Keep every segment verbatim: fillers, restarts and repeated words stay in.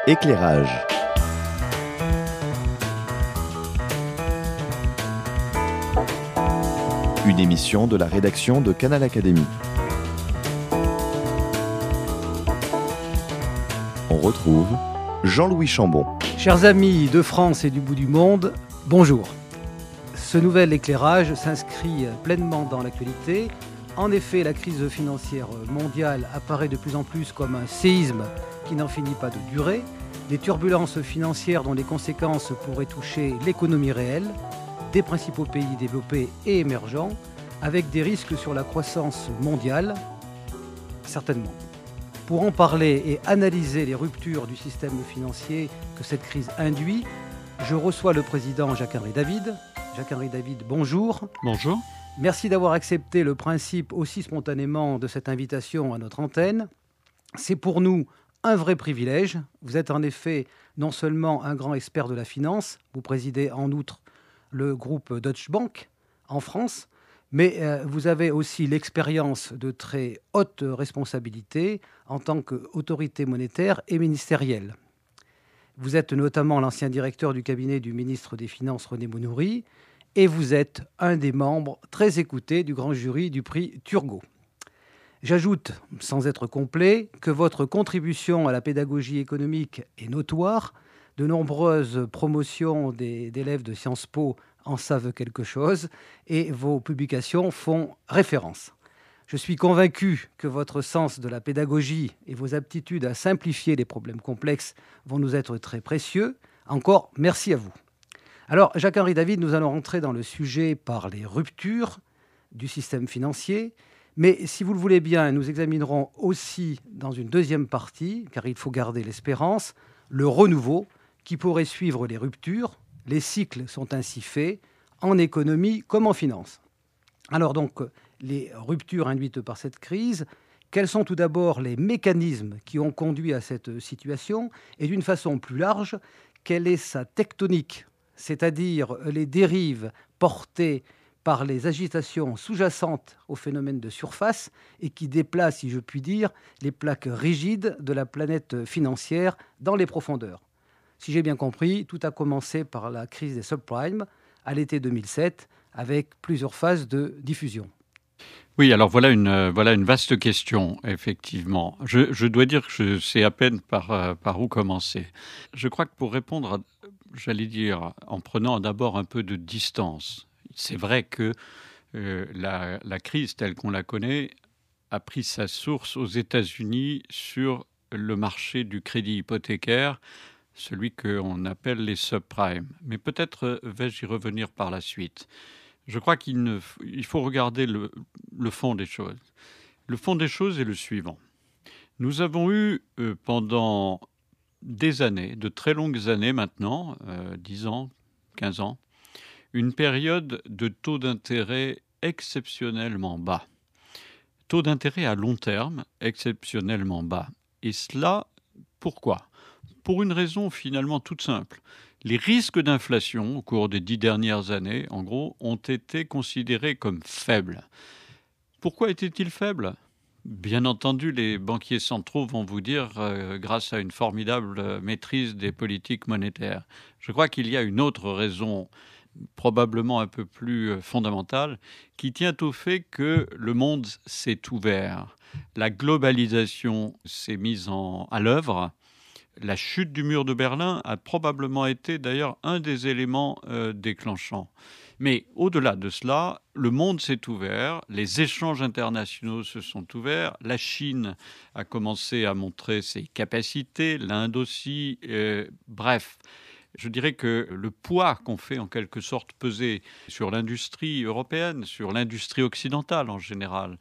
Éclairage. Une émission de la rédaction de Canal Académie. On retrouve Jean-Louis Chambon. Chers amis de France et du bout du monde, bonjour. Ce nouvel éclairage s'inscrit pleinement dans l'actualité. En effet, la crise financière mondiale apparaît de plus en plus comme un séisme qui n'en finit pas de durer. Des turbulences financières dont les conséquences pourraient toucher l'économie réelle des principaux pays développés et émergents, avec des risques sur la croissance mondiale, certainement. Pour en parler et analyser les ruptures du système financier que cette crise induit, je reçois le président Jacques-Henri David. Jacques-Henri David, bonjour. Bonjour. Merci d'avoir accepté le principe aussi spontanément de cette invitation à notre antenne. C'est pour nous un vrai privilège. Vous êtes en effet non seulement un grand expert de la finance, vous présidez en outre le groupe Deutsche Bank en France, mais euh, vous avez aussi l'expérience de très hautes responsabilités en tant qu'autorité monétaire et ministérielle. Vous êtes notamment l'ancien directeur du cabinet du ministre des Finances René Monoury et vous êtes un des membres très écoutés du grand jury du prix Turgot. J'ajoute, sans être complet, que votre contribution à la pédagogie économique est notoire. De nombreuses promotions des, d'élèves de Sciences Po en savent quelque chose et vos publications font référence. Je suis convaincu que votre sens de la pédagogie et vos aptitudes à simplifier les problèmes complexes vont nous être très précieux. Encore, merci à vous. Alors, Jacques-Henri David, nous allons rentrer dans le sujet par les ruptures du système financier. Mais si vous le voulez bien, nous examinerons aussi dans une deuxième partie, car il faut garder l'espérance, le renouveau qui pourrait suivre les ruptures. Les cycles sont ainsi faits, en économie comme en finance. Alors donc, les ruptures induites par cette crise, quels sont tout d'abord les mécanismes qui ont conduit à cette situation? Et d'une façon plus large, quelle est sa tectonique, c'est-à-dire les dérives portées par les agitations sous-jacentes au phénomène de surface et qui déplacent, si je puis dire, les plaques rigides de la planète financière dans les profondeurs. Si j'ai bien compris, tout a commencé par la crise des subprimes à l'été deux mille sept, avec plusieurs phases de diffusion. Oui, alors voilà une, euh, voilà une vaste question, effectivement. Je, je dois dire que je sais à peine par, euh, par où commencer. Je crois que pour répondre, à, j'allais dire, en prenant d'abord un peu de distance, c'est vrai que euh, la, la crise telle qu'on la connaît a pris sa source aux États-Unis sur le marché du crédit hypothécaire, celui qu'on appelle les subprimes. Mais peut-être vais-je y revenir par la suite. Je crois qu'il ne, il faut regarder le, le fond des choses. Le fond des choses est le suivant. Nous avons eu euh, pendant des années, de très longues années maintenant, euh, dix ans, quinze ans, une période de taux d'intérêt exceptionnellement bas. Taux d'intérêt à long terme exceptionnellement bas. Et cela, pourquoi ? Pour une raison finalement toute simple. Les risques d'inflation au cours des dix dernières années, en gros, ont été considérés comme faibles. Pourquoi étaient-ils faibles ? Bien entendu, les banquiers centraux vont vous dire euh, grâce à une formidable maîtrise des politiques monétaires. Je crois qu'il y a une autre raison probablement un peu plus fondamentale, qui tient au fait que le monde s'est ouvert. La globalisation s'est mise en, à l'œuvre. La chute du mur de Berlin a probablement été d'ailleurs un des éléments euh, déclenchants. Mais au-delà de cela, le monde s'est ouvert, les échanges internationaux se sont ouverts, la Chine a commencé à montrer ses capacités, l'Inde aussi, euh, bref. Je dirais que le poids qu'on fait en quelque sorte peser sur l'industrie européenne, sur l'industrie occidentale en général,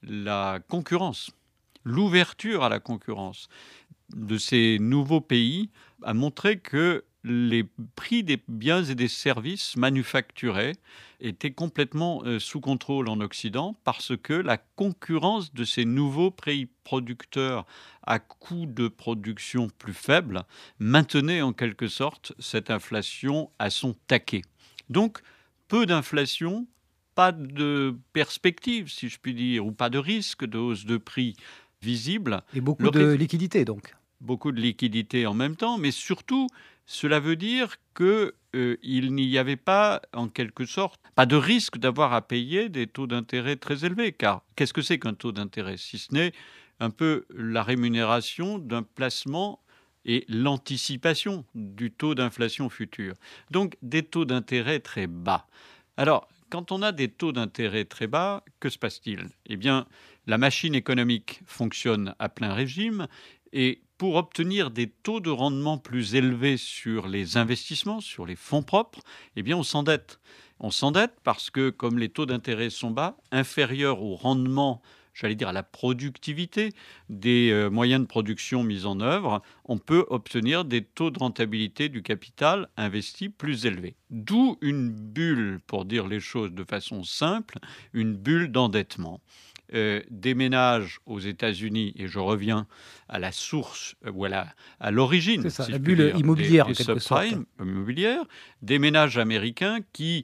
la concurrence, l'ouverture à la concurrence de ces nouveaux pays a montré que les prix des biens et des services manufacturés étaient complètement euh, sous contrôle en Occident parce que la concurrence de ces nouveaux pays producteurs à coût de production plus faible maintenait en quelque sorte cette inflation à son taquet. Donc, peu d'inflation, pas de perspective, si je puis dire, ou pas de risque de hausse de prix visible. Et beaucoup le... de liquidités, donc. beaucoup de liquidités en même temps, mais surtout, cela veut dire qu'il euh, n'y avait pas, en quelque sorte, pas de risque d'avoir à payer des taux d'intérêt très élevés. Car qu'est-ce que c'est qu'un taux d'intérêt? Si ce n'est un peu la rémunération d'un placement et l'anticipation du taux d'inflation futur. Donc, des taux d'intérêt très bas. Alors, quand on a des taux d'intérêt très bas, que se passe-t-il? Eh bien, la machine économique fonctionne à plein régime et pour obtenir des taux de rendement plus élevés sur les investissements, sur les fonds propres, eh bien, on s'endette. On s'endette parce que, comme les taux d'intérêt sont bas, inférieurs au rendement, j'allais dire à la productivité des euh, moyens de production mis en œuvre, on peut obtenir des taux de rentabilité du capital investi plus élevés. D'où une bulle, pour dire les choses de façon simple, une bulle d'endettement. Euh, des ménages aux États-Unis, et je reviens à la source euh, ou à, la, à l'origine, c'est ça, si la je puis bulle dire, immobilière des, des en quelque sorte. subprimes immobilières, des ménages américains qui,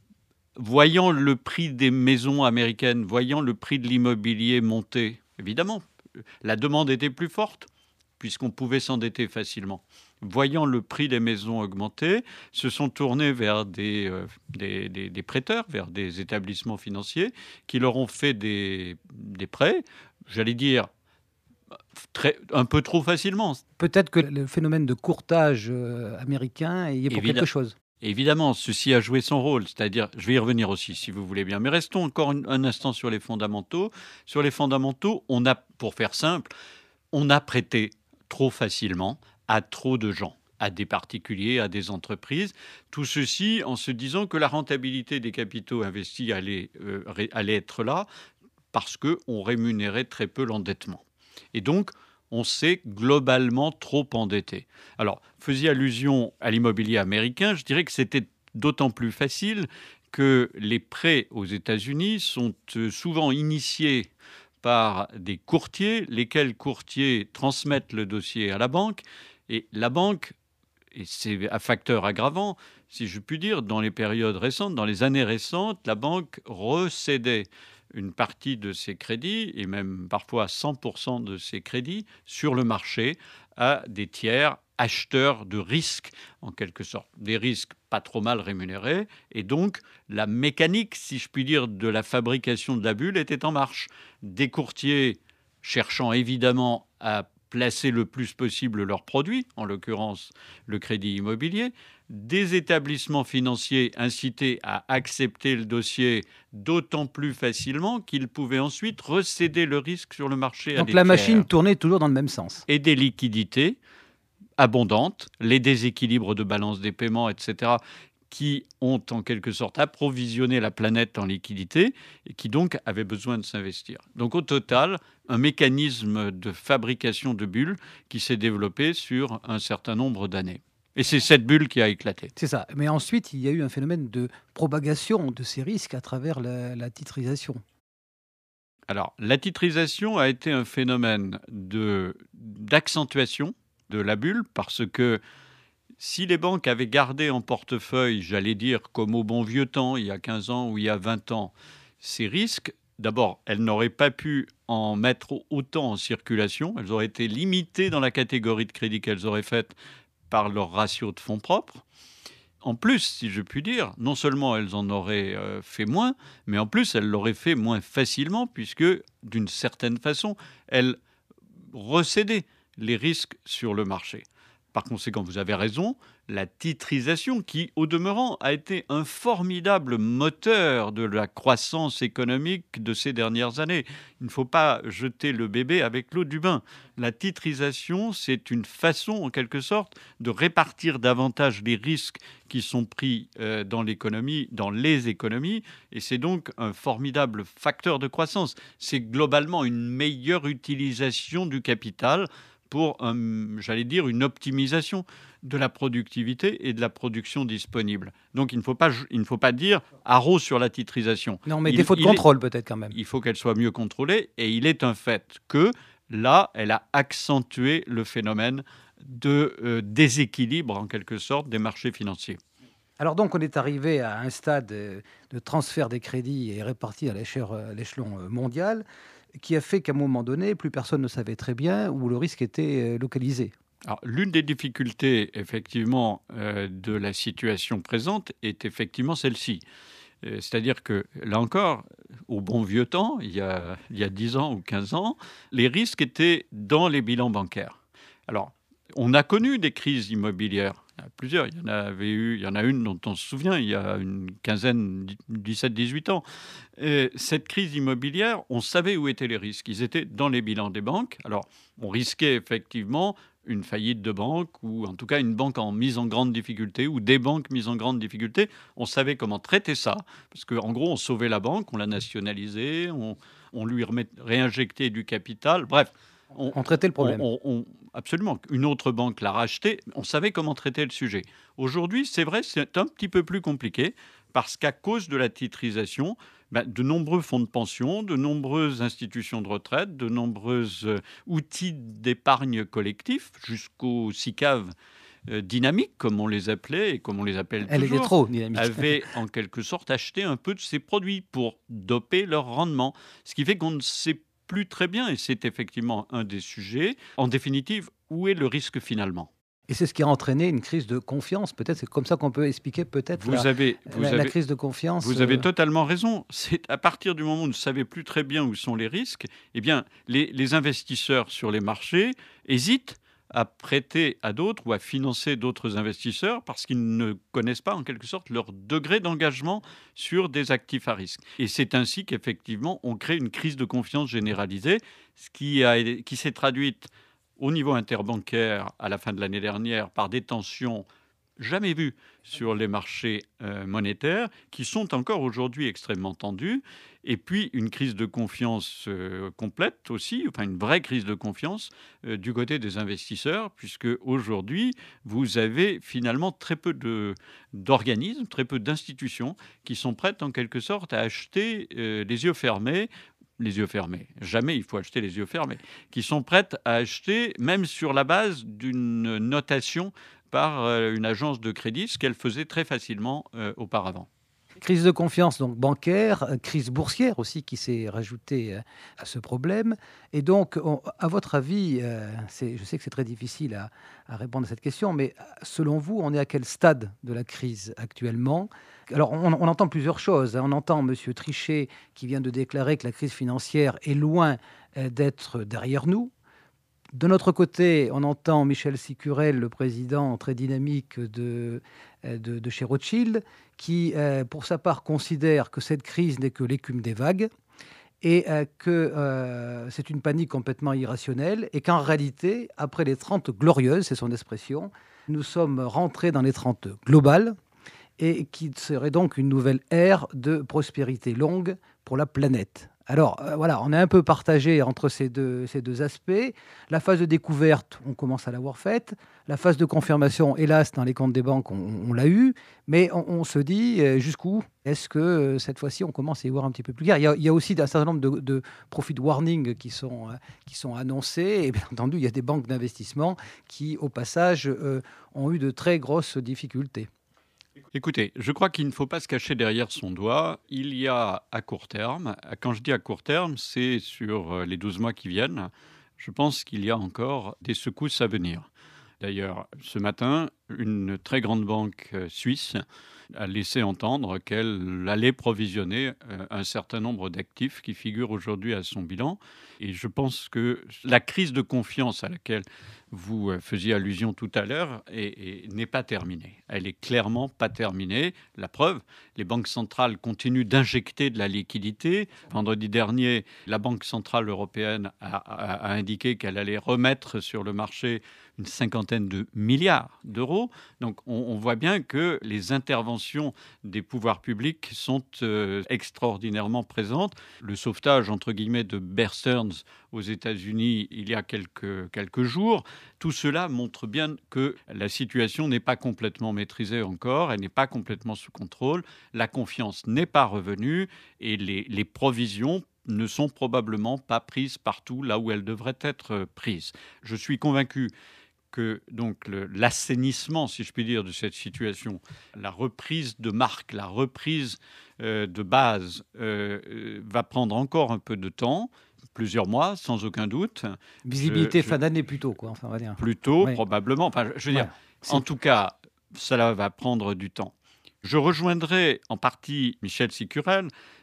voyant le prix des maisons américaines, voyant le prix de l'immobilier monter, évidemment, la demande était plus forte puisqu'on pouvait s'endetter facilement. Voyant le prix des maisons augmenter, se sont tournés vers des, euh, des, des, des prêteurs, vers des établissements financiers qui leur ont fait des, des prêts, j'allais dire, très, un peu trop facilement. Peut-être que le phénomène de courtage euh, américain y est pour Évidemment. quelque chose. Évidemment, ceci a joué son rôle, c'est-à-dire, je vais y revenir aussi si vous voulez bien, mais restons encore un, un instant sur les fondamentaux. Sur les fondamentaux, on a, pour faire simple, on a prêté trop facilement à trop de gens, à des particuliers, à des entreprises. Tout ceci en se disant que la rentabilité des capitaux investis allait, euh, allait être là parce qu'on rémunérait très peu l'endettement. Et donc, on s'est globalement trop endetté. Alors, faisiez allusion à l'immobilier américain, je dirais que c'était d'autant plus facile que les prêts aux États-Unis sont souvent initiés par des courtiers, lesquels courtiers transmettent le dossier à la banque, et la banque, et c'est un facteur aggravant, si je puis dire, dans les périodes récentes, dans les années récentes, la banque recédait une partie de ses crédits, et même parfois cent pour cent de ses crédits, sur le marché à des tiers acheteurs de risques, en quelque sorte. Des risques pas trop mal rémunérés, et donc la mécanique, si je puis dire, de la fabrication de la bulle était en marche. Des courtiers cherchant évidemment à placer le plus possible leurs produits, en l'occurrence le crédit immobilier, des établissements financiers incités à accepter le dossier d'autant plus facilement qu'ils pouvaient ensuite recéder le risque sur le marché à des tiers. Donc la machine tournait toujours dans le même sens. Et des liquidités abondantes, les déséquilibres de balance des paiements, et cetera, qui ont en quelque sorte approvisionné la planète en liquidités et qui donc avaient besoin de s'investir. Donc au total, un mécanisme de fabrication de bulles qui s'est développé sur un certain nombre d'années. Et c'est cette bulle qui a éclaté. C'est ça. Mais ensuite, il y a eu un phénomène de propagation de ces risques à travers la, la titrisation. Alors, la titrisation a été un phénomène de, d'accentuation de la bulle parce que si les banques avaient gardé en portefeuille, j'allais dire comme au bon vieux temps, il y a quinze ans ou il y a vingt ans, ces risques, d'abord, elles n'auraient pas pu en mettre autant en circulation. Elles auraient été limitées dans la catégorie de crédit qu'elles auraient faite par leur ratio de fonds propres. En plus, si je puis dire, non seulement elles en auraient euh, fait moins, mais en plus, elles l'auraient fait moins facilement puisque, d'une certaine façon, elles recédaient les risques sur le marché. Par conséquent, vous avez raison, la titrisation qui, au demeurant, a été un formidable moteur de la croissance économique de ces dernières années. Il ne faut pas jeter le bébé avec l'eau du bain. La titrisation, c'est une façon, en quelque sorte, de répartir davantage les risques qui sont pris euh, dans l'économie, dans les économies, et c'est donc un formidable facteur de croissance. C'est globalement une meilleure utilisation du capital pour, un, j'allais dire, une optimisation de la productivité et de la production disponible. Donc, il ne faut pas, il ne faut pas dire haro sur la titrisation. Non, mais il, défaut de contrôle est, peut-être quand même. Il faut qu'elle soit mieux contrôlée et il est un fait que, là, elle a accentué le phénomène de euh, déséquilibre, en quelque sorte, des marchés financiers. Alors donc, on est arrivé à un stade de transfert des crédits et répartis à l'échelon mondial. qui a fait qu'à un moment donné, plus personne ne savait très bien où le risque était localisé. Alors, l'une des difficultés, effectivement, euh, de la situation présente est effectivement celle-ci. Euh, c'est-à-dire que, là encore, au bon vieux temps, il y a, il y a dix ans ou quinze ans, les risques étaient dans les bilans bancaires. Alors, on a connu des crises immobilières. Il y en a plusieurs. Il y en avait eu, il y en a une dont on se souvient, il y a une quinzaine, dix-sept, dix-huit ans. Et cette crise immobilière, on savait où étaient les risques. Ils étaient dans les bilans des banques. Alors, on risquait effectivement une faillite de banque, ou en tout cas une banque en mise en grande difficulté, ou des banques mises en grande difficulté. On savait comment traiter ça, parce qu'en gros, on sauvait la banque, on la nationalisait, on, on lui remet, réinjectait du capital, bref. On, on traitait le problème. On, on, absolument. Une autre banque l'a racheté, on savait comment traiter le sujet. Aujourd'hui, c'est vrai, c'est un petit peu plus compliqué, parce qu'à cause de la titrisation, ben, de nombreux fonds de pension, de nombreuses institutions de retraite, de nombreux euh, outils d'épargne collectif, jusqu'aux S I C A V euh, dynamiques, comme on les appelait et comme on les appelle Elle toujours, était trop dynamique. avaient en quelque sorte acheté un peu de ces produits pour doper leur rendement. Ce qui fait qu'on ne sait plus très bien, et c'est effectivement un des sujets, en définitive, où est le risque finalement ? Et c'est ce qui a entraîné une crise de confiance. Peut-être c'est comme ça qu'on peut expliquer peut-être vous la, avez, vous la, avez, la crise de confiance. Vous avez totalement raison. C'est à partir du moment où on ne savait plus très bien où sont les risques, eh bien, les, les investisseurs sur les marchés hésitent à prêter à d'autres ou à financer d'autres investisseurs parce qu'ils ne connaissent pas en quelque sorte leur degré d'engagement sur des actifs à risque. Et c'est ainsi qu'effectivement on crée une crise de confiance généralisée, ce qui, a, qui s'est traduite au niveau interbancaire à la fin de l'année dernière par des tensions jamais vues sur les marchés euh, monétaires, qui sont encore aujourd'hui extrêmement tendus, et puis une crise de confiance euh, complète aussi, enfin une vraie crise de confiance euh, du côté des investisseurs, puisque aujourd'hui, vous avez finalement très peu de, d'organismes, très peu d'institutions qui sont prêtes en quelque sorte à acheter euh, les yeux fermés, les yeux fermés, jamais il faut acheter les yeux fermés, qui sont prêtes à acheter même sur la base d'une notation par euh, une agence de crédit, ce qu'elle faisait très facilement euh, auparavant. Crise de confiance donc bancaire, crise boursière aussi qui s'est rajoutée à ce problème. Et donc, on, à votre avis, euh, c'est, je sais que c'est très difficile à, à répondre à cette question, mais selon vous, on est à quel stade de la crise actuellement ? Alors, on, on entend plusieurs choses. On entend M. Trichet qui vient de déclarer que la crise financière est loin d'être derrière nous. De notre côté, on entend Michel Sicurel, le président très dynamique de, de, de chez Rothschild, qui, euh, pour sa part, considère que cette crise n'est que l'écume des vagues et euh, que euh, c'est une panique complètement irrationnelle et qu'en réalité, après les trente glorieuses, c'est son expression, nous sommes rentrés dans les trente globales et qui serait donc une nouvelle ère de prospérité longue pour la planète. Alors, euh, voilà, on est un peu partagé entre ces deux, ces deux aspects. La phase de découverte, on commence à l'avoir faite. La phase de confirmation, hélas, dans les comptes des banques, on, on l'a eu. Mais on, on se dit, euh, jusqu'où est-ce que euh, cette fois-ci, on commence à y voir un petit peu plus clair ? Il y a, il y a aussi un certain nombre de, de profit warnings qui sont, euh, qui sont annoncés. Et bien entendu, il y a des banques d'investissement qui, au passage, euh, ont eu de très grosses difficultés. Écoutez, je crois qu'il ne faut pas se cacher derrière son doigt. Il y a à court terme, quand je dis à court terme, c'est sur les douze mois qui viennent, je pense qu'il y a encore des secousses à venir. D'ailleurs, ce matin, une très grande banque suisse a laissé entendre qu'elle allait provisionner un certain nombre d'actifs qui figurent aujourd'hui à son bilan. Et je pense que la crise de confiance à laquelle vous faisiez allusion tout à l'heure est, est, n'est pas terminée. Elle est clairement pas terminée. La preuve, les banques centrales continuent d'injecter de la liquidité. Vendredi dernier, la Banque centrale européenne a, a, a indiqué qu'elle allait remettre sur le marché une cinquantaine de milliards d'euros. Donc on, on voit bien que les interventions des pouvoirs publics sont euh, extraordinairement présentes. Le sauvetage, entre guillemets, de Bear Stearns aux États-Unis il y a quelques, quelques jours, tout cela montre bien que la situation n'est pas complètement maîtrisée encore, elle n'est pas complètement sous contrôle, la confiance n'est pas revenue et les, les provisions ne sont probablement pas prises partout là où elles devraient être prises. Je suis convaincu que donc le, l'assainissement, si je puis dire, de cette situation, la reprise de marque, la reprise euh, de base euh, va prendre encore un peu de temps, plusieurs mois, sans aucun doute. Visibilité je, fin je, d'année plutôt, quoi. Enfin, on va dire. Plutôt, Oui. probablement. Enfin, je veux Ouais. dire, en tout cas, cela va prendre du temps. Je rejoindrai en partie Michel Sicurel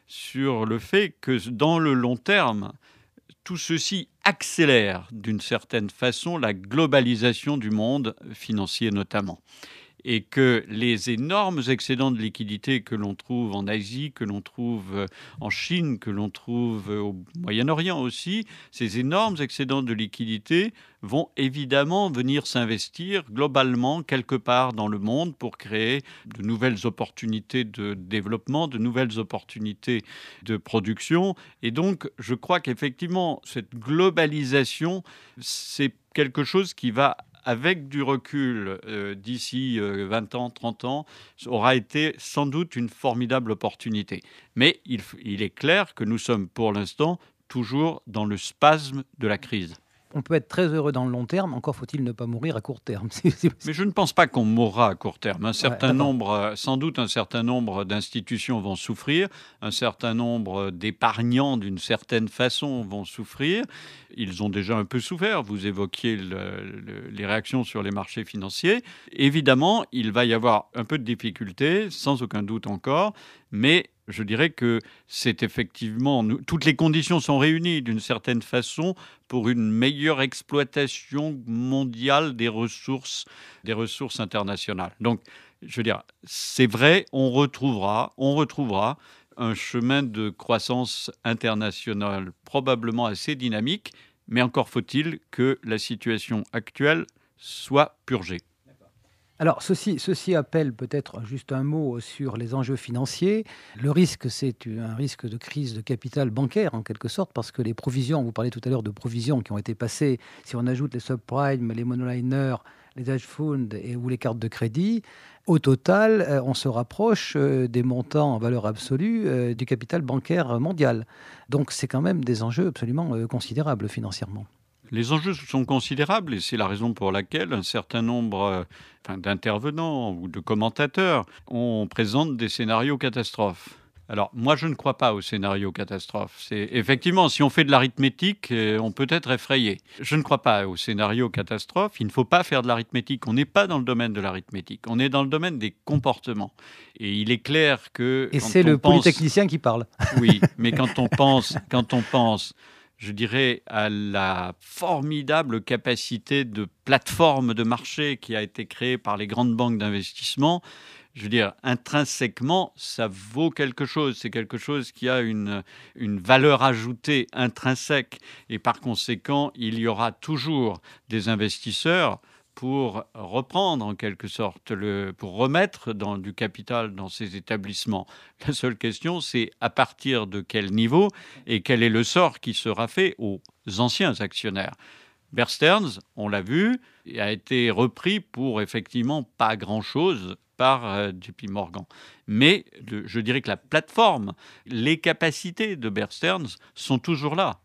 sur le fait que dans le long terme, tout ceci accélère d'une certaine façon la globalisation du monde financier notamment. Et que les énormes excédents de liquidité que l'on trouve en Asie, que l'on trouve en Chine, que l'on trouve au Moyen-Orient aussi, ces énormes excédents de liquidité vont évidemment venir s'investir globalement quelque part dans le monde pour créer de nouvelles opportunités de développement, de nouvelles opportunités de production. Et donc, je crois qu'effectivement, cette globalisation, c'est quelque chose qui va, avec du recul, euh, d'ici euh, vingt ans, trente ans, aura été sans doute une formidable opportunité. Mais il, il est clair que nous sommes pour l'instant toujours dans le spasme de la crise. On peut être très heureux dans le long terme, encore faut-il ne pas mourir à court terme. Mais je ne pense pas qu'on mourra à court terme. Un certain ouais, nombre, sans doute un certain nombre d'institutions vont souffrir, un certain nombre d'épargnants d'une certaine façon vont souffrir. Ils ont déjà un peu souffert. Vous évoquiez le, le, les réactions sur les marchés financiers. Évidemment, il va y avoir un peu de difficultés, sans aucun doute encore, mais je dirais que c'est effectivement... Nous, toutes les conditions sont réunies d'une certaine façon pour une meilleure exploitation mondiale des ressources, des ressources internationales. Donc, je veux dire, c'est vrai, on retrouvera, on retrouvera un chemin de croissance internationale probablement assez dynamique, mais encore faut-il que la situation actuelle soit purgée. Alors, ceci, ceci appelle peut-être juste un mot sur les enjeux financiers. Le risque, c'est un risque de crise de capital bancaire, en quelque sorte, parce que les provisions, vous parlez tout à l'heure de provisions qui ont été passées, si on ajoute les subprimes, les monoliners, les hedge funds et, ou les cartes de crédit, au total, on se rapproche des montants en valeur absolue du capital bancaire mondial. Donc, c'est quand même des enjeux absolument considérables financièrement. Les enjeux sont considérables et c'est la raison pour laquelle un certain nombre enfin, d'intervenants ou de commentateurs on présente des scénarios catastrophes. Alors, moi, je ne crois pas au scénario catastrophe. C'est, effectivement, si on fait de l'arithmétique, on peut être effrayé. Je ne crois pas au scénario catastrophe. Il ne faut pas faire de l'arithmétique. On n'est pas dans le domaine de l'arithmétique. On est dans le domaine des comportements. Et il est clair que... Et c'est le pense... polytechnicien qui parle. Oui, mais quand on pense... Quand on pense je dirais, à la formidable capacité de plateforme de marché qui a été créée par les grandes banques d'investissement, je veux dire, intrinsèquement, ça vaut quelque chose. C'est quelque chose qui a une, une valeur ajoutée intrinsèque. Et par conséquent, il y aura toujours des investisseurs pour reprendre en quelque sorte, le, pour remettre dans, du capital dans ces établissements. La seule question, c'est à partir de quel niveau et quel est le sort qui sera fait aux anciens actionnaires. Bear Stearns, on l'a vu, a été repris pour effectivement pas grand-chose par euh, J P Morgan. Mais le, je dirais que la plateforme, les capacités de Bear Stearns sont toujours là.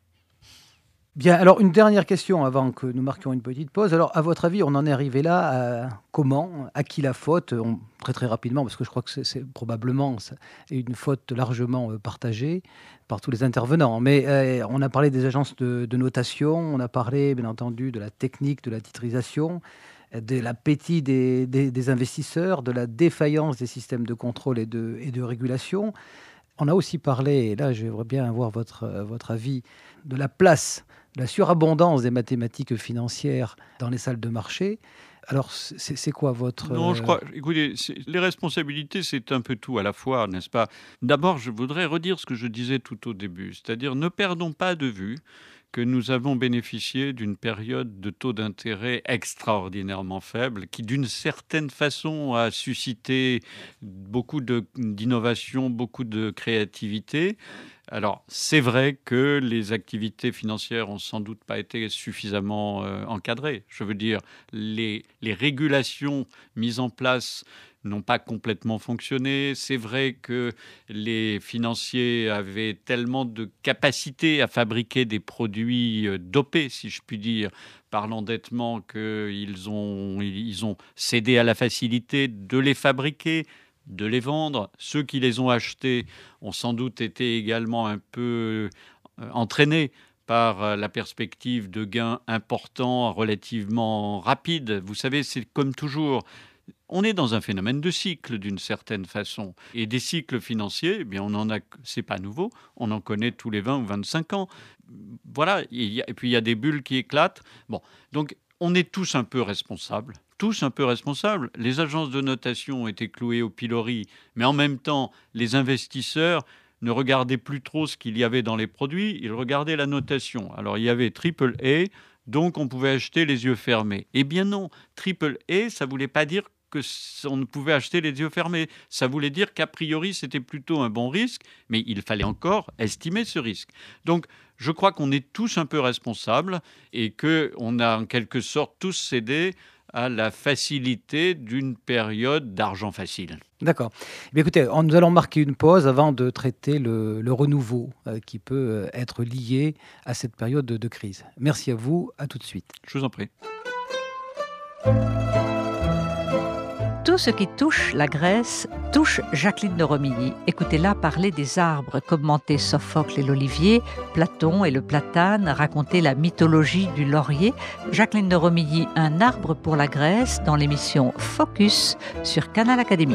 Bien, alors une dernière question avant que nous marquions une petite pause. Alors, à votre avis, on en est arrivé là à comment, à qui la faute on, Très très rapidement, parce que je crois que c'est, c'est probablement une faute largement partagée par tous les intervenants. Mais euh, on a parlé des agences de, de notation, on a parlé bien entendu de la technique, de la titrisation, de l'appétit des, des, des investisseurs, de la défaillance des systèmes de contrôle et de, et de régulation. On a aussi parlé, et là j'aimerais bien avoir votre, votre avis, de la place, de la surabondance des mathématiques financières dans les salles de marché. Alors, c'est, c'est quoi votre... Non, je crois... Écoutez, les responsabilités, c'est un peu tout à la fois, n'est-ce pas ? D'abord, je voudrais redire ce que je disais tout au début, c'est-à-dire ne perdons pas de vue que nous avons bénéficié d'une période de taux d'intérêt extraordinairement faible, qui d'une certaine façon a suscité beaucoup de, d'innovation, beaucoup de créativité. Alors, c'est vrai que les activités financières ont sans doute pas été suffisamment euh, encadrées. Je veux dire, les, les régulations mises en place n'ont pas complètement fonctionné. C'est vrai que les financiers avaient tellement de capacité à fabriquer des produits dopés, si je puis dire, par l'endettement, qu'ils ont, ils ont cédé à la facilité de les fabriquer, de les vendre. Ceux qui les ont achetés ont sans doute été également un peu entraînés par la perspective de gains importants, relativement rapides. Vous savez, c'est comme toujours, on est dans un phénomène de cycle d'une certaine façon. Et des cycles financiers, eh bien on en a, c'est pas nouveau, on en connaît tous les vingt ou vingt-cinq ans. Voilà, et, y a, et puis il y a des bulles qui éclatent. Bon, donc on est tous un peu responsables. Tous un peu responsables. Les agences de notation ont été clouées au pilori, mais en même temps, les investisseurs ne regardaient plus trop ce qu'il y avait dans les produits, ils regardaient la notation. Alors, il y avait triple A, donc on pouvait acheter les yeux fermés. Eh bien non, triple A, ça ne voulait pas dire qu'on ne pouvait acheter les yeux fermés. Ça voulait dire qu'a priori, c'était plutôt un bon risque, mais il fallait encore estimer ce risque. Donc, je crois qu'on est tous un peu responsables et qu'on a en quelque sorte tous cédé à la facilité d'une période d'argent facile. D'accord. Eh bien, écoutez, nous allons marquer une pause avant de traiter le, le renouveau euh, qui peut être lié à cette période de, de crise. Merci à vous, à tout de suite. Je vous en prie. Tout ce qui touche la Grèce touche Jacqueline de Romilly. Écoutez-la parler des arbres, commenter Sophocle et l'olivier, Platon et le platane, raconter la mythologie du laurier. Jacqueline de Romilly, un arbre pour la Grèce, dans l'émission Focus sur Canal Académie.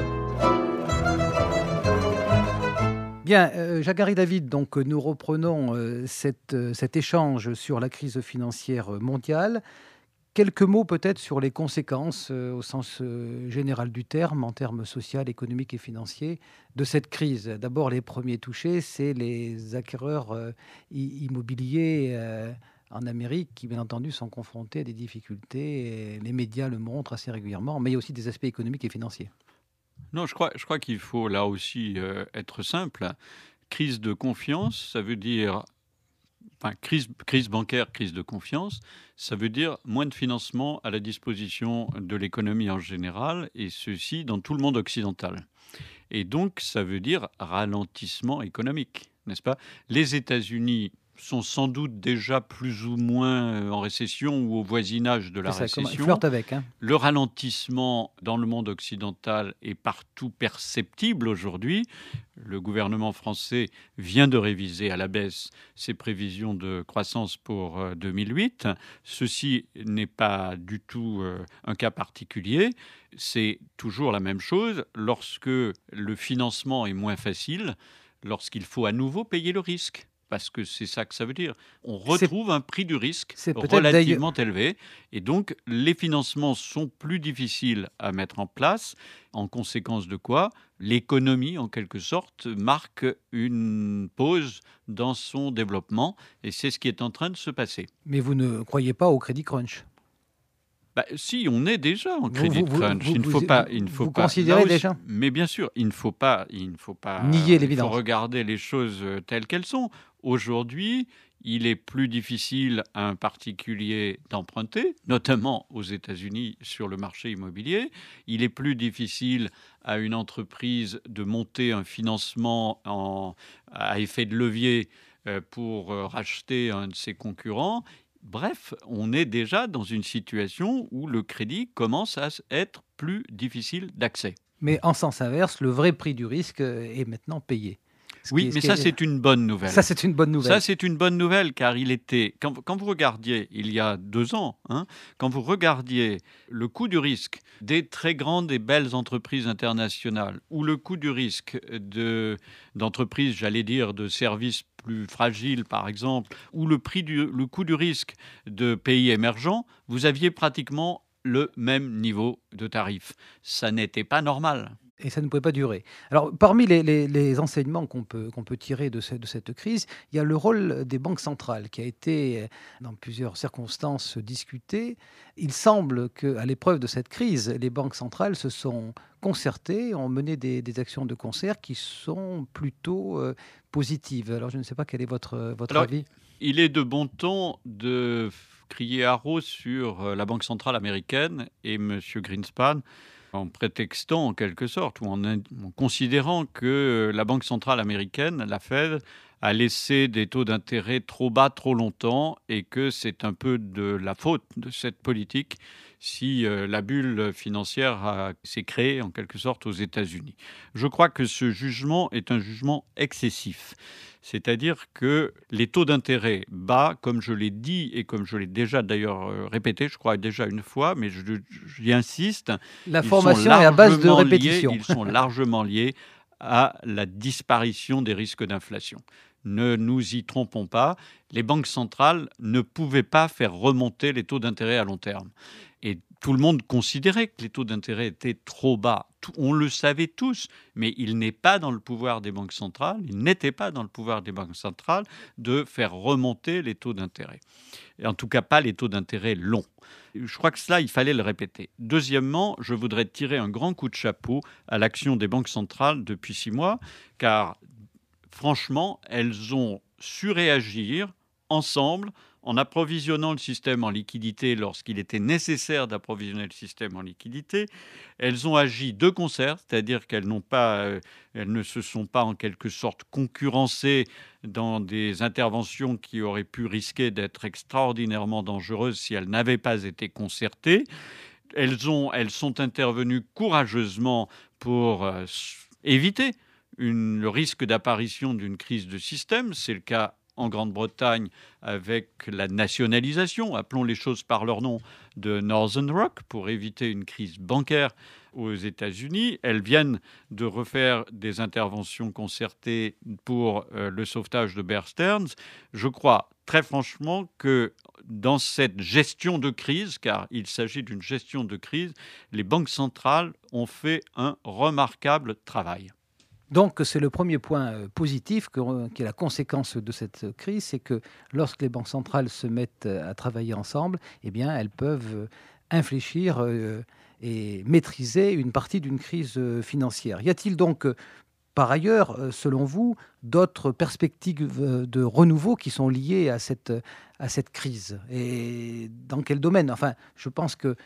Bien, euh, Jacques-Henri David, donc nous reprenons euh, cette, euh, cet échange sur la crise financière mondiale. Quelques mots peut-être sur les conséquences, euh, au sens euh, général du terme, en termes social, économiques et financiers, de cette crise. D'abord, les premiers touchés, c'est les acquéreurs euh, immobiliers euh, en Amérique qui, bien entendu, sont confrontés à des difficultés. Et les médias le montrent assez régulièrement, mais il y a aussi des aspects économiques et financiers. Non, je crois, je crois qu'il faut là aussi euh, être simple. Crise de confiance, ça veut dire... Enfin, crise, crise bancaire, crise de confiance, ça veut dire moins de financement à la disposition de l'économie en général, et ceci dans tout le monde occidental. Et donc, ça veut dire ralentissement économique, n'est-ce pas ? Les États-Unis sont sans doute déjà plus ou moins en récession ou au voisinage de la ça, récession. Ils flirtent avec. Hein. Le ralentissement dans le monde occidental est partout perceptible aujourd'hui. Le gouvernement français vient de réviser à la baisse ses prévisions de croissance pour deux mille huit. Ceci n'est pas du tout un cas particulier. C'est toujours la même chose. Lorsque le financement est moins facile, lorsqu'il faut à nouveau payer le risque. Parce que c'est ça que ça veut dire. On retrouve c'est, un prix du risque relativement élevé. Et donc, les financements sont plus difficiles à mettre en place. En conséquence de quoi, l'économie, en quelque sorte, marque une pause dans son développement. Et c'est ce qui est en train de se passer. Mais vous ne croyez pas au crédit crunch ? Bah, si, on est déjà en crédit vous, vous, crunch. Vous, il ne faut vous, pas, il ne faut vous pas. considérez aussi, déjà. Mais bien sûr, il ne faut pas, il ne faut pas nier l'évidence. Il faut regarder les choses telles qu'elles sont. Aujourd'hui, il est plus difficile à un particulier d'emprunter, notamment aux États-Unis sur le marché immobilier. Il est plus difficile à une entreprise de monter un financement en, à effet de levier pour racheter un de ses concurrents. Bref, on est déjà dans une situation où le crédit commence à être plus difficile d'accès. Mais en sens inverse, le vrai prix du risque est maintenant payé. Ce oui, est, mais ça, est... c'est une bonne nouvelle. Ça, c'est une bonne nouvelle. Ça, c'est une bonne nouvelle, car il était... Quand, quand vous regardiez, il y a deux ans, hein, quand vous regardiez le coût du risque des très grandes et belles entreprises internationales, ou le coût du risque de, d'entreprises, j'allais dire, de services plus fragiles, par exemple, ou le, prix du, le coût du risque de pays émergents, vous aviez pratiquement le même niveau de tarif. Ça n'était pas normal. Et ça ne pouvait pas durer. Alors, parmi les, les, les enseignements qu'on peut, qu'on peut tirer de, ce, de cette crise, il y a le rôle des banques centrales qui a été, dans plusieurs circonstances, discuté. Il semble qu'à l'épreuve de cette crise, les banques centrales se sont concertées, ont mené des, des actions de concert qui sont plutôt euh, positives. Alors, je ne sais pas quel est votre, votre Alors, avis. Il est de bon ton de crier haro sur la Banque centrale américaine et M. Greenspan, en prétextant en quelque sorte, ou en, en considérant que la Banque centrale américaine, la Fed, a laissé des taux d'intérêt trop bas trop longtemps et que c'est un peu de la faute de cette politique si euh, la bulle financière a, s'est créée en quelque sorte aux États-Unis. Je crois que ce jugement est un jugement excessif. C'est-à-dire que les taux d'intérêt bas, comme je l'ai dit et comme je l'ai déjà d'ailleurs euh, répété, je crois déjà une fois, mais je, j'y insiste, la formation est à base de répétition. Liés, ils sont largement liés à la disparition des risques d'inflation. Ne nous y trompons pas, les banques centrales ne pouvaient pas faire remonter les taux d'intérêt à long terme. Et tout le monde considérait que les taux d'intérêt étaient trop bas. On le savait tous, mais il n'est pas dans le pouvoir des banques centrales, il n'était pas dans le pouvoir des banques centrales de faire remonter les taux d'intérêt. Et en tout cas, pas les taux d'intérêt longs. Je crois que cela, il fallait le répéter. Deuxièmement, je voudrais tirer un grand coup de chapeau à l'action des banques centrales depuis six mois, car franchement, elles ont su réagir ensemble en approvisionnant le système en liquidité lorsqu'il était nécessaire d'approvisionner le système en liquidité. Elles ont agi de concert, c'est-à-dire qu'elles n'ont pas, euh, elles ne se sont pas en quelque sorte concurrencées dans des interventions qui auraient pu risquer d'être extraordinairement dangereuses si elles n'avaient pas été concertées. Elles ont, elles sont intervenues courageusement pour euh, éviter une, le risque d'apparition d'une crise de système. C'est le cas en Grande-Bretagne avec la nationalisation, appelons les choses par leur nom, de Northern Rock pour éviter une crise bancaire aux États-Unis. Elles viennent de refaire des interventions concertées pour euh, le sauvetage de Bear Stearns. Je crois très franchement que dans cette gestion de crise, car il s'agit d'une gestion de crise, les banques centrales ont fait un remarquable travail. Donc, c'est le premier point positif que, qui est la conséquence de cette crise, c'est que lorsque les banques centrales se mettent à travailler ensemble, eh bien, elles peuvent infléchir euh, et maîtriser une partie d'une crise financière. Y a-t-il donc, par ailleurs, selon vous, d'autres perspectives de renouveau qui sont liées à cette, à cette crise ? Et dans quel domaine ? Enfin, je pense qu'il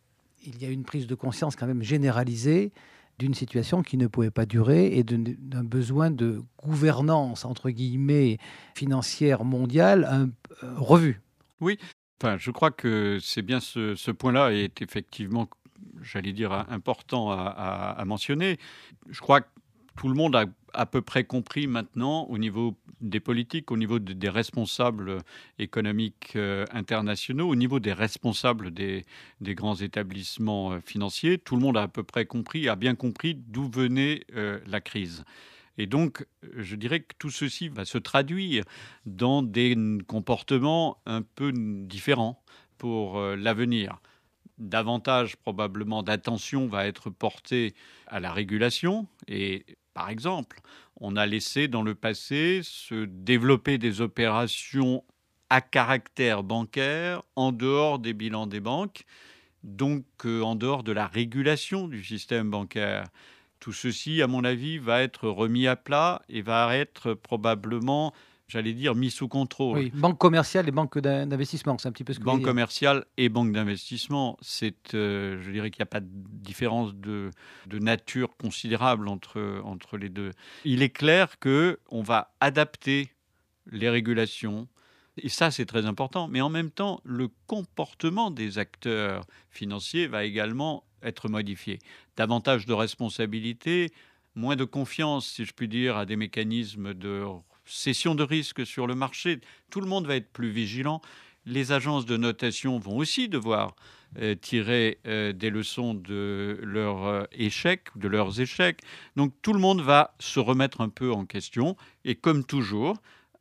y a une prise de conscience quand même généralisée d'une situation qui ne pouvait pas durer et d'un besoin de gouvernance, entre guillemets, financière mondiale un, euh, revue. Oui, enfin, je crois que c'est bien ce, ce point-là est effectivement, j'allais dire, important à, à, à mentionner. Je crois que tout le monde a à peu près compris maintenant au niveau des politiques, au niveau de, des responsables économiques euh, internationaux, au niveau des responsables des, des grands établissements euh, financiers, tout le monde a à peu près compris, a bien compris d'où venait euh, la crise. Et donc, je dirais que tout ceci va se traduire dans des comportements un peu différents pour euh, l'avenir. Davantage probablement d'attention va être portée à la régulation et par exemple, on a laissé dans le passé se développer des opérations à caractère bancaire en dehors des bilans des banques, donc euh, en dehors de la régulation du système bancaire. Tout ceci, à mon avis, va être remis à plat et va être probablement, j'allais dire, mis sous contrôle. Oui, banque commerciale et banque d'investissement, c'est un petit peu ce que vous Banque voulez dire. commerciale et banque d'investissement, c'est, euh, je dirais qu'il n'y a pas de différence de, de nature considérable entre, entre les deux. Il est clair qu'on va adapter les régulations, et ça c'est très important, mais en même temps, le comportement des acteurs financiers va également être modifié. Davantage de responsabilité, moins de confiance, si je puis dire, à des mécanismes de cession de risque sur le marché. Tout le monde va être plus vigilant. Les agences de notation vont aussi devoir euh, tirer euh, des leçons de leurs euh, échecs, de leurs échecs. Donc tout le monde va se remettre un peu en question. Et comme toujours,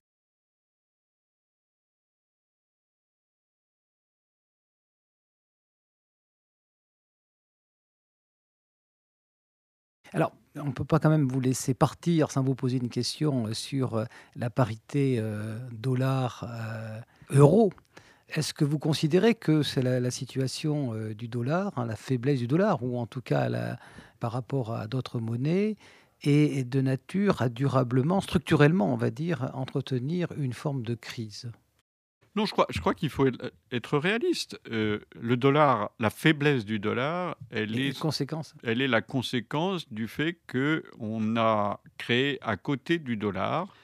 alors, on ne peut pas quand même vous laisser partir sans vous poser une question sur la parité euh, dollar-euro. Est-ce que vous considérez que c'est la, la situation euh, du dollar, hein, la faiblesse du dollar, ou en tout cas la, par rapport à d'autres monnaies, est de nature à durablement, structurellement, on va dire, entretenir une forme de crise ? Non, je crois, je crois qu'il faut être réaliste. Euh, le dollar, la faiblesse du dollar, elle est, conséquence. elle est la conséquence du fait qu'on a créé à côté du dollar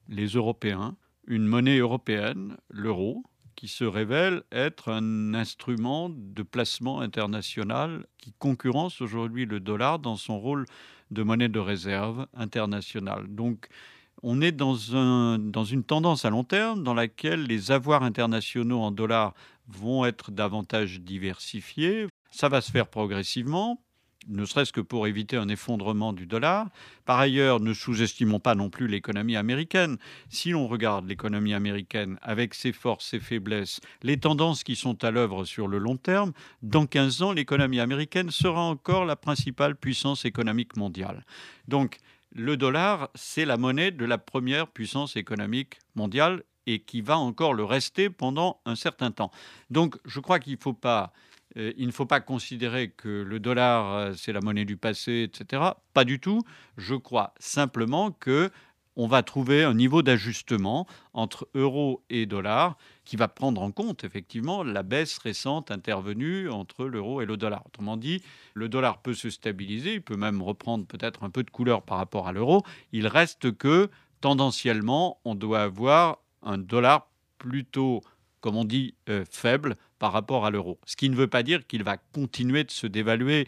les Européens, une monnaie européenne, l'euro, qui se révèle être un instrument de placement international qui concurrence aujourd'hui le dollar dans son rôle de monnaie de réserve internationale. Donc, on est dans, un, dans une tendance à long terme dans laquelle les avoirs internationaux en dollars vont être davantage diversifiés. Ça va se faire progressivement, ne serait-ce que pour éviter un effondrement du dollar. Par ailleurs, ne sous-estimons pas non plus l'économie américaine. Si l'on regarde l'économie américaine avec ses forces, ses faiblesses, les tendances qui sont à l'œuvre sur le long terme, dans quinze ans, l'économie américaine sera encore la principale puissance économique mondiale. Donc, le dollar, c'est la monnaie de la première puissance économique mondiale et qui va encore le rester pendant un certain temps. Donc, je crois qu'il faut pas... Euh, il ne faut pas considérer que le dollar, euh, c'est la monnaie du passé, et cetera. Pas du tout. Je crois simplement qu'on va trouver un niveau d'ajustement entre euro et dollar qui va prendre en compte effectivement la baisse récente intervenue entre l'euro et le dollar. Autrement dit, le dollar peut se stabiliser, il peut même reprendre peut-être un peu de couleur par rapport à l'euro. Il reste que, tendanciellement, on doit avoir un dollar plutôt, comme on dit, euh, faible par rapport à l'euro. Ce qui ne veut pas dire qu'il va continuer de se dévaluer.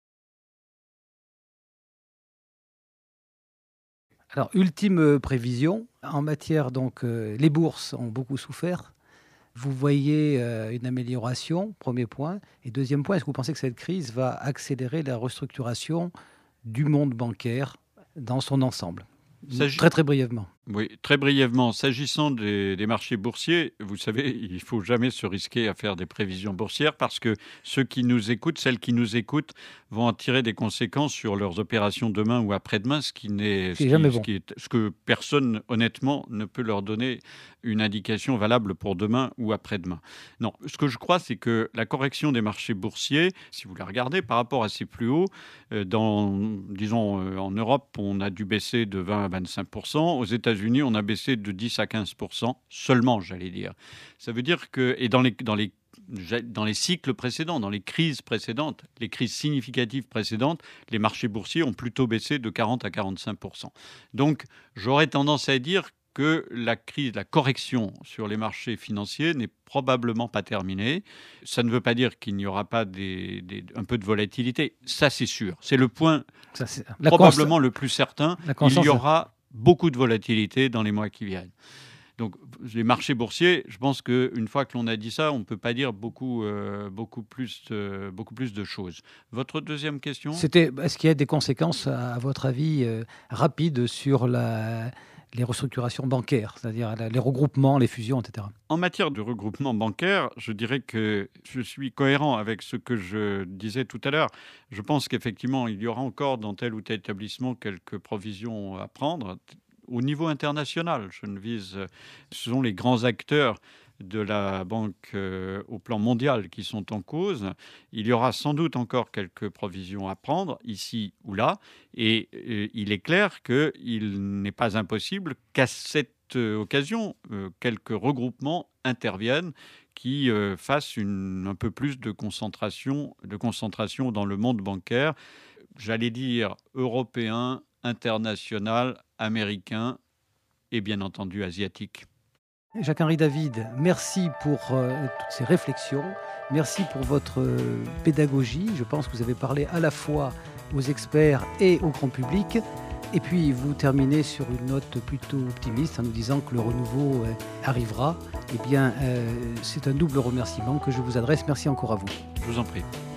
Alors, ultime prévision, en matière, donc, euh, les bourses ont beaucoup souffert. Vous voyez euh, une amélioration, premier point. Et deuxième point, est-ce que vous pensez que cette crise va accélérer la restructuration du monde bancaire dans son ensemble ? S'agit... Très, très brièvement. Oui, très brièvement. S'agissant des, des marchés boursiers, vous savez, il ne faut jamais se risquer à faire des prévisions boursières parce que ceux qui nous écoutent, celles qui nous écoutent, vont en tirer des conséquences sur leurs opérations demain ou après-demain, ce qui n'est ce, qui, jamais ce, bon. qui est, ce que personne, honnêtement, ne peut leur donner une indication valable pour demain ou après-demain. Non, ce que je crois, c'est que la correction des marchés boursiers, si vous la regardez par rapport à ces plus hauts, euh, dans, disons, euh, en Europe, on a dû baisser de vingt à vingt-cinq pour cent. Aux États-Unis, on a baissé de dix à quinze pour cent seulement, j'allais dire. Ça veut dire que, et dans les, dans les Dans les cycles précédents, dans les crises précédentes, les crises significatives précédentes, les marchés boursiers ont plutôt baissé de quarante à quarante-cinq pour cent. Donc, j'aurais tendance à dire que la crise, la correction sur les marchés financiers n'est probablement pas terminée. Ça ne veut pas dire qu'il n'y aura pas des, des, un peu de volatilité. Ça, c'est sûr. C'est le point Ça, c'est... probablement cons... le plus certain. Il y aura beaucoup de volatilité dans les mois qui viennent. Donc, les marchés boursiers, je pense qu'une fois que l'on a dit ça, on ne peut pas dire beaucoup, euh, beaucoup, plus, euh, beaucoup plus de choses. Votre deuxième question ? C'était, est-ce qu'il y a des conséquences, à votre avis, euh, rapides sur la, les restructurations bancaires, c'est-à-dire les regroupements, les fusions, et cetera ? En matière de regroupement bancaire, je dirais que je suis cohérent avec ce que je disais tout à l'heure. Je pense qu'effectivement, il y aura encore dans tel ou tel établissement quelques provisions à prendre. Au niveau international, je ne vise, ce sont les grands acteurs de la banque euh, au plan mondial qui sont en cause. Il y aura sans doute encore quelques provisions à prendre, ici ou là, et euh, il est clair qu'il n'est pas impossible qu'à cette euh, occasion, euh, quelques regroupements interviennent qui euh, fassent une, un peu plus de concentration, de concentration dans le monde bancaire, j'allais dire européen, international, américain et bien entendu asiatique. Jacques-Henri David, merci pour euh, toutes ces réflexions, merci pour votre euh, pédagogie. Je pense que vous avez parlé à la fois aux experts et au grand public. Et puis vous terminez sur une note plutôt optimiste en nous disant que le renouveau euh, arrivera. Eh bien, euh, c'est un double remerciement que je vous adresse. Merci encore à vous. Je vous en prie.